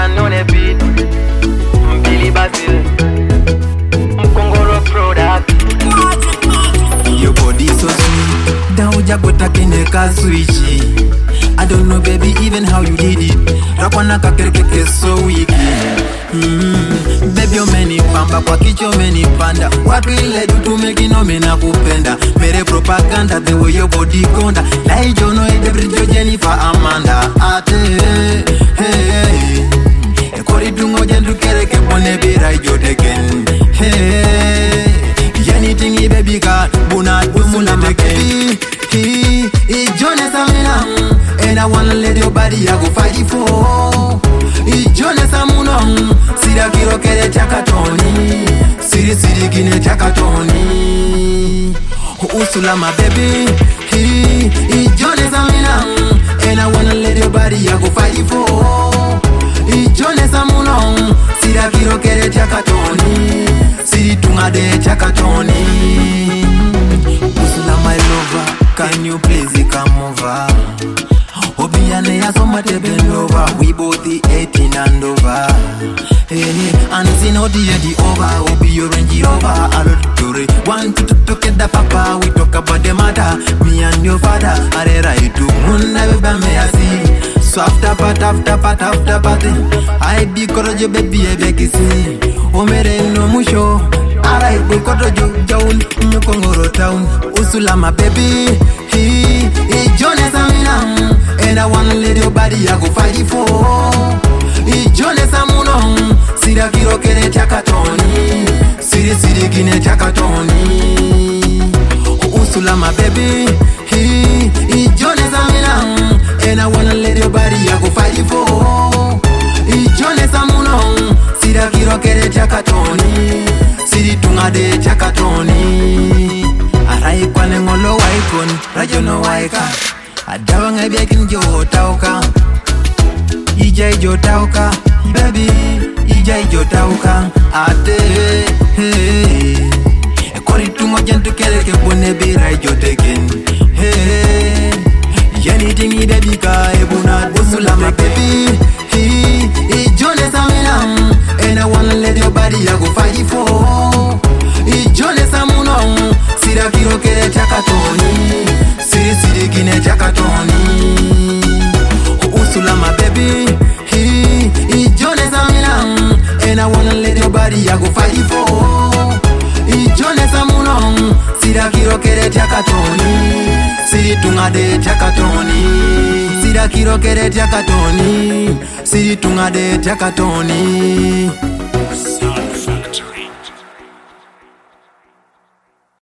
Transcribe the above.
man on a beat. Billy Basil, Mkongoro product. Your body so sweet, down jagota kineka switchy. I don't know baby even how you did it. Rapana kakereke so weak. Baby omeni pamba kwa kicho omeni panda. What will I do to make it no mena kupenda? Mere propaganda the way your body conda. Like you know the bridge Jennifer Amanda. Ate hey. Ekori dungo jendu kereke pone bira jodeken. Hey. Anything baby got buna umula make it Jonas Amina. And I wanna let your body I go fight it for. Jonas Amuna. Sira kiro kere chakatoni. Siri kine chakatoni. Usula my baby. Jonas Amina. And I wanna let your body I go fight it for. Jonas Amuna. Sira kiro kere chakatoni. Siri tunga de chakatoni. Usula my lover. Can you please come over? Obiane ya soma bend over. We both the 18 and over. Hey, and Zino the over. Obi your Range Rover. I don't do it. Want to talk at the papa. We talk about the matter. Me and your father. Are right to moon. Never be me I see. So after party. I be courage baby I beg you see. Omere no musho. Alright, we got to Joan, Mukongoro town. Usula my baby. Jonas Amina. And I wanna let your body I go fight it for. Jonas Amuna. Sira kiro kene chakatoni. Siri kine chakatoni. Usula my baby. Jonas Amina. And I wanna let your body I go fight it for. Jonas Amuna. Sira kiro kene chakatoni. Siri tunga de chakatoni. Arai kwane ngolo waikon. Rajo no waika. Adawa ngabe kinjo tauka. Ijai jo tauka. Baby, ijai jo tauka. Ate hey. Ekori tungo jentu kereke bone bira jo teken. Hey. Anything baby ka ebuna usula my baby. Jonas Amina. And I wanna let your body I go fight it for. Jonas Amuna. Sira kiro kere chakatoni. Siri kine chakatoni. Usula my baby. Jonas Amina. And I wanna let your body I go fight it for. Jonas Amuna. Sira kiro kere chakatoni. Siri tunga de chakatoni. Sira kiro kere chakatoni. Siri tunga de chakatoni.